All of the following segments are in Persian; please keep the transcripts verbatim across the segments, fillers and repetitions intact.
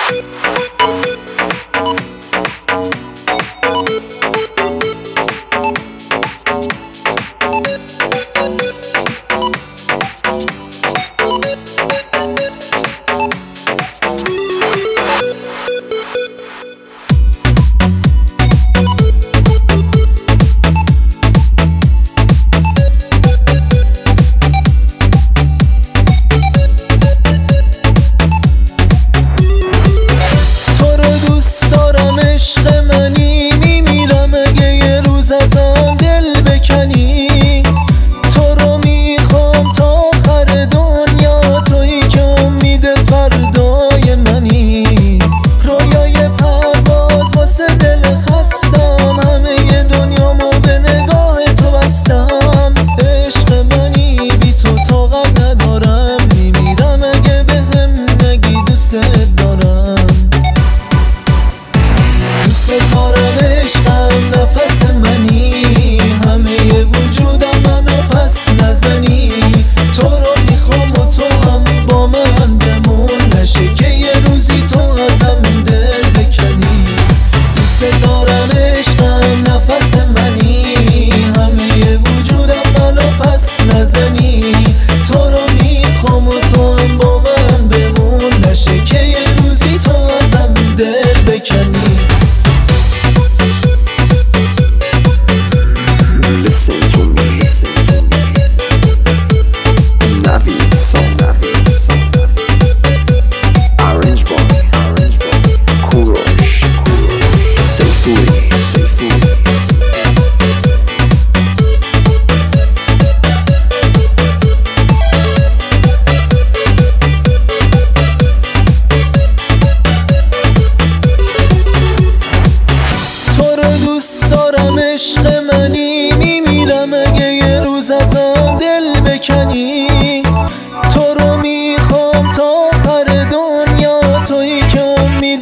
دوست دارم عشق منی، میمیرم اگه یه روز ازم دل بکنی. تو رو میخوام تا آخر دنیا، تویی که امید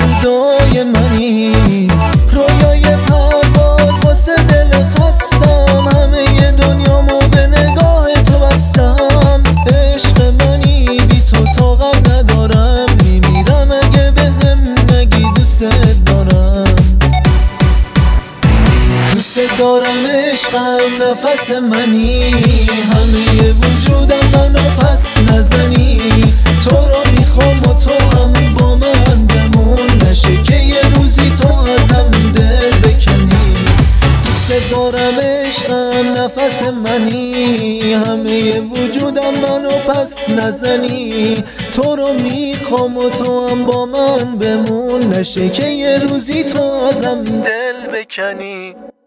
فردای منی. رویای پرواز واسه دل خستم، همه دنیامو به نگاه تو بستم. عشق منی بی تو طاقت ندارم، میمیرم اگه بهم نگی دوست دارم. دوست دارم عشقم نفس منی، همه وجودم منو پس نزنی. تو رو میخوام و تو هم با من بمون، نشه که یه روزی تو ازم دل بکنی. دوست دارم عشقم نفس منی، همه وجودم منو پس نزنی. تو رو میخوام و تو هم با من بمون، نشه که یه روزی تو ازم دل بکنی.